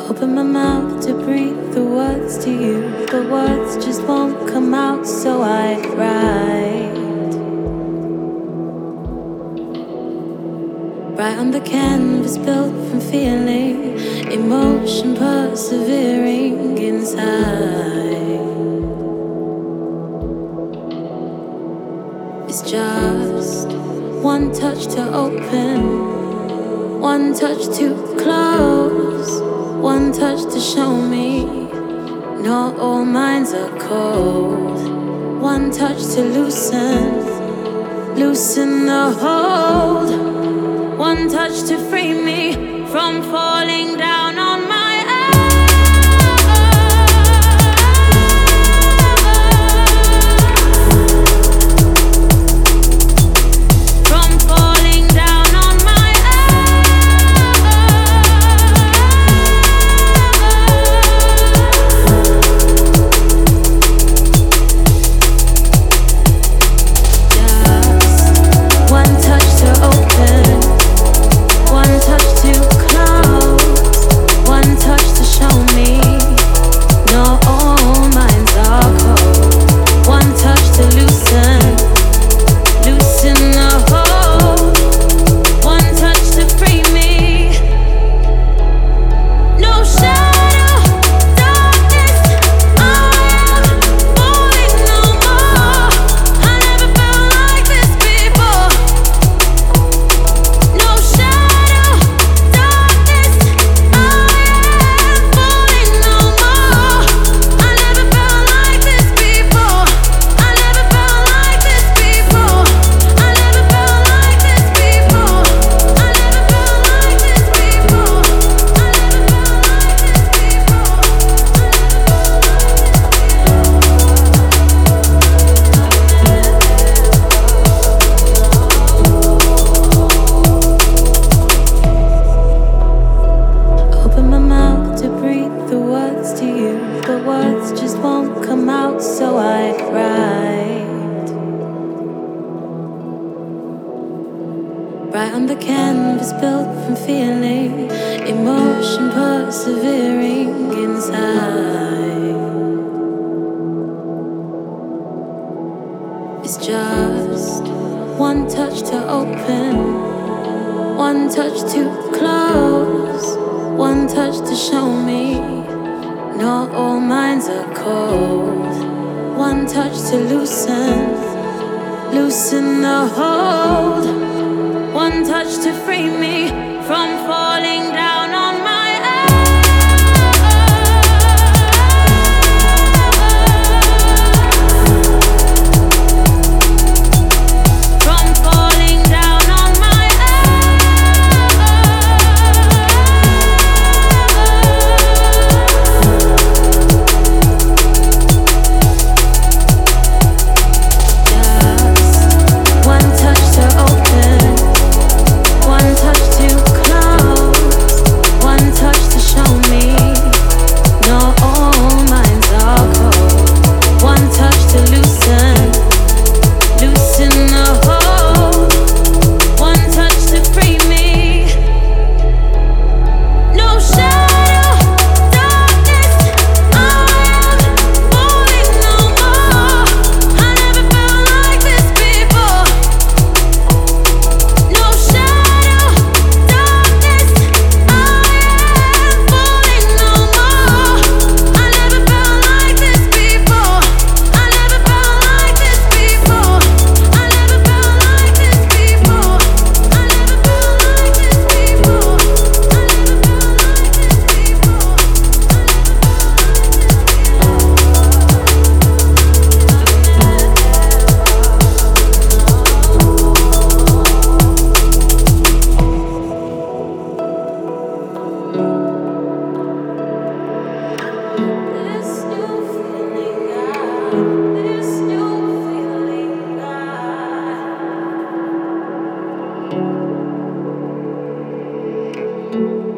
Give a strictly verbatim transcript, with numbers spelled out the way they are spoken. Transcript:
Open my mouth to breathe the words to you, but words just won't come out, so I write. Write on the canvas built from feeling, emotion persevering inside. It's just one touch to open, one touch to close, one touch to show me not all minds are cold. One touch to loosen, loosen the hold. One touch to free me from falling down on my right on the canvas built from feeling, emotion persevering inside. It's just one touch to open, one touch to close, one touch to show me not all minds are cold. One touch to loosen, loosen the hold. One touch to free me from falling down on my thank you